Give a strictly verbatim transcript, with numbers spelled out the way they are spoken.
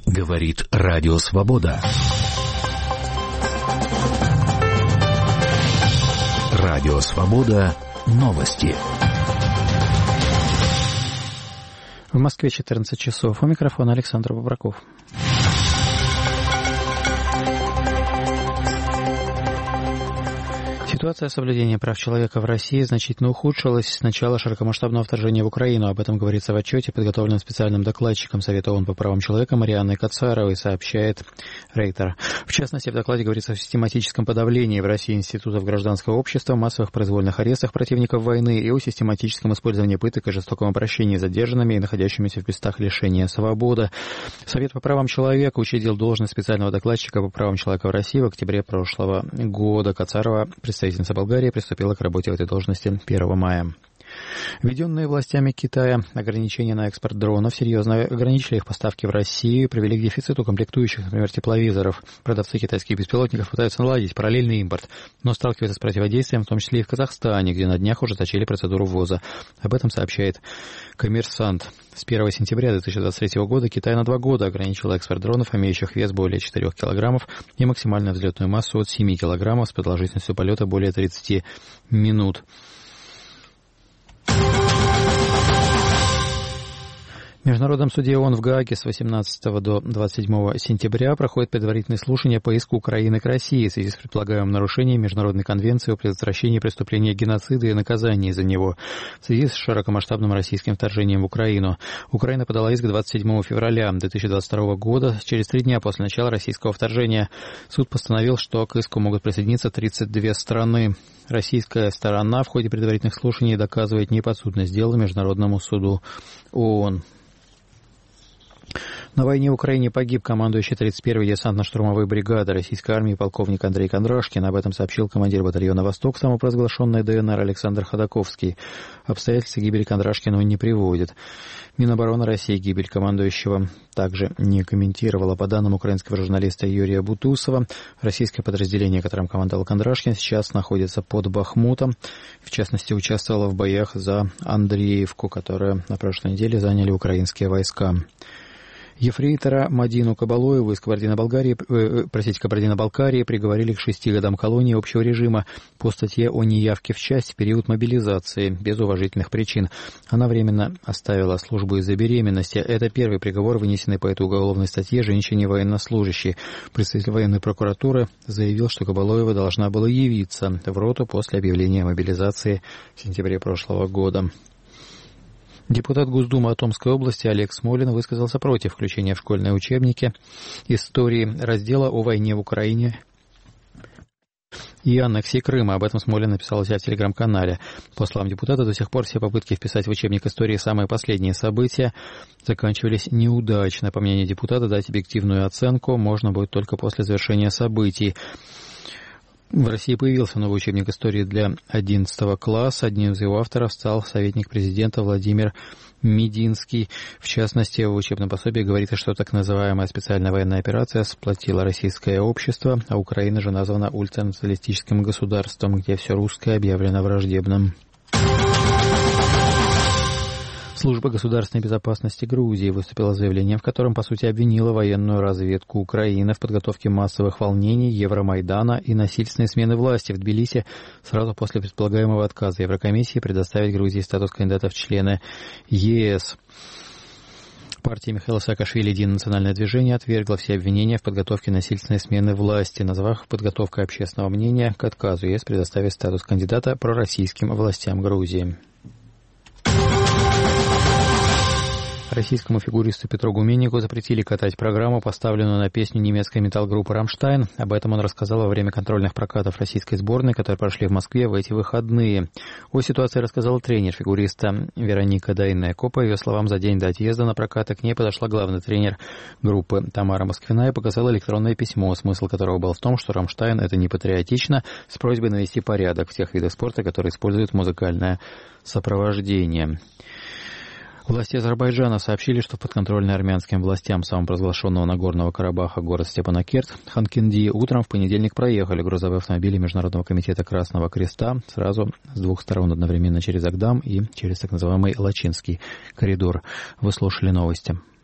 Говорит Радио Свобода. Радио Свобода. Новости. В Москве четырнадцать часов. У микрофона Александр Бобраков. Ситуация соблюдения прав человека в России значительно ухудшилась с начала широкомасштабного вторжения в Украину. Об этом говорится в отчете, подготовленном специальным докладчиком Совета ООН по правам человека Марианной Кацаровой, сообщает Рейтер. В частности, в докладе говорится о систематическом подавлении в России институтов гражданского общества, массовых произвольных арестах противников войны и о систематическом использовании пыток и жестоком обращении с задержанными и находящимися в местах лишения свободы. Совет по правам человека учредил должность специального докладчика по правам человека в России в октябре прошлого года. Кацарова, представительница Болгарии, приступила к работе в этой должности первого мая. Введенные властями Китая ограничения на экспорт дронов серьезно ограничили их поставки в Россию и привели к дефициту комплектующих, например, тепловизоров. Продавцы китайских беспилотников пытаются наладить параллельный импорт, но сталкиваются с противодействием, в том числе и в Казахстане, где на днях ужесточили процедуру ввоза. Об этом сообщает «Коммерсант». С первого сентября две тысячи двадцать третьего года Китай на два года ограничил экспорт дронов, имеющих вес более четырех килограммов и максимальную взлетную массу от семи килограммов с продолжительностью полета более тридцати минут. В Международном суде ООН в Гааге с восемнадцатого до двадцать седьмого сентября проходит предварительное слушание по иску Украины к России в связи с предполагаемым нарушением Международной конвенции о предотвращении преступления геноцида и наказании за него в связи с широкомасштабным российским вторжением в Украину. Украина подала иск двадцать седьмого февраля две тысячи двадцать второго года, через три дня после начала российского вторжения. Суд постановил, что к иску могут присоединиться тридцать две страны. Российская сторона в ходе предварительных слушаний доказывает неподсудность дела Международному суду ООН. На войне в Украине погиб командующий тридцать первой десантно-штурмовой бригады российской армии полковник Андрей Кондрашкин. Об этом сообщил командир батальона «Восток» самопровозглашенной ДНР Александр Ходаковский. Обстоятельства гибели Кондрашкина он не приводит. Минобороны России гибель командующего также не комментировала. По данным украинского журналиста Юрия Бутусова, российское подразделение, которым командовал Кондрашкин, сейчас находится под Бахмутом. В частности, участвовало в боях за Андреевку, которую на прошлой неделе заняли украинские войска. Ефрейтора Мадину Кабалоеву из Кабардино-Балкарии, э, простите, Кабардино-Балкарии приговорили к шести годам колонии общего режима по статье о неявке в часть в период мобилизации без уважительных причин. Она временно оставила службу из-за беременности. Это первый приговор, вынесенный по этой уголовной статье женщине-военнослужащей. Представитель военной прокуратуры заявил, что Кабалоева должна была явиться в роту после объявления мобилизации в сентябре прошлого года. Депутат Госдумы Томской области Олег Смолин высказался против включения в школьные учебники истории раздела о войне в Украине и аннексии Крыма. Об этом Смолин написал у себя в телеграм-канале. По словам депутата, до сих пор все попытки вписать в учебник истории самые последние события заканчивались неудачно. По мнению депутата, дать объективную оценку можно будет только после завершения событий. В России появился новый учебник истории для одиннадцатого класса. Одним из его авторов стал советник президента Владимир Мединский. В частности, в учебном пособии говорится, что так называемая специальная военная операция сплотила российское общество, а Украина же названа ультранационалистическим государством, где все русское объявлено враждебным. Служба государственной безопасности Грузии выступила с заявлением, в котором, по сути, обвинила военную разведку Украины в подготовке массовых волнений, Евромайдана и насильственной смены власти в Тбилиси сразу после предполагаемого отказа Еврокомиссии предоставить Грузии статус кандидата в члены ЕС. Партия Михаила Саакашвили «Единое национальное движение» отвергла все обвинения в подготовке насильственной смены власти, назвав подготовкой общественного мнения к отказу ЕС предоставить статус кандидата пророссийским властям Грузии. Российскому фигуристу Петру Гуменнику запретили катать программу, поставленную на песню немецкой метал-группы «Рамштайн». Об этом он рассказал во время контрольных прокатов российской сборной, которые прошли в Москве в эти выходные. О ситуации рассказал тренер фигуриста Вероника Дайнеко. По ее словам, за день до отъезда на прокаты к ней подошла главный тренер группы Тамара Москвина и показала электронное письмо, смысл которого был в том, что «Рамштайн» — это не патриотично, с просьбой навести порядок в тех видах спорта, которые используют музыкальное сопровождение. Власти Азербайджана сообщили, что в подконтрольной армянским властям самопровозглашенного Нагорного Карабаха город Степанакерт Ханкинди утром в понедельник проехали грузовые автомобили Международного комитета Красного Креста сразу с двух сторон одновременно через Агдам и через так называемый Лачинский коридор. Вы слушали новости.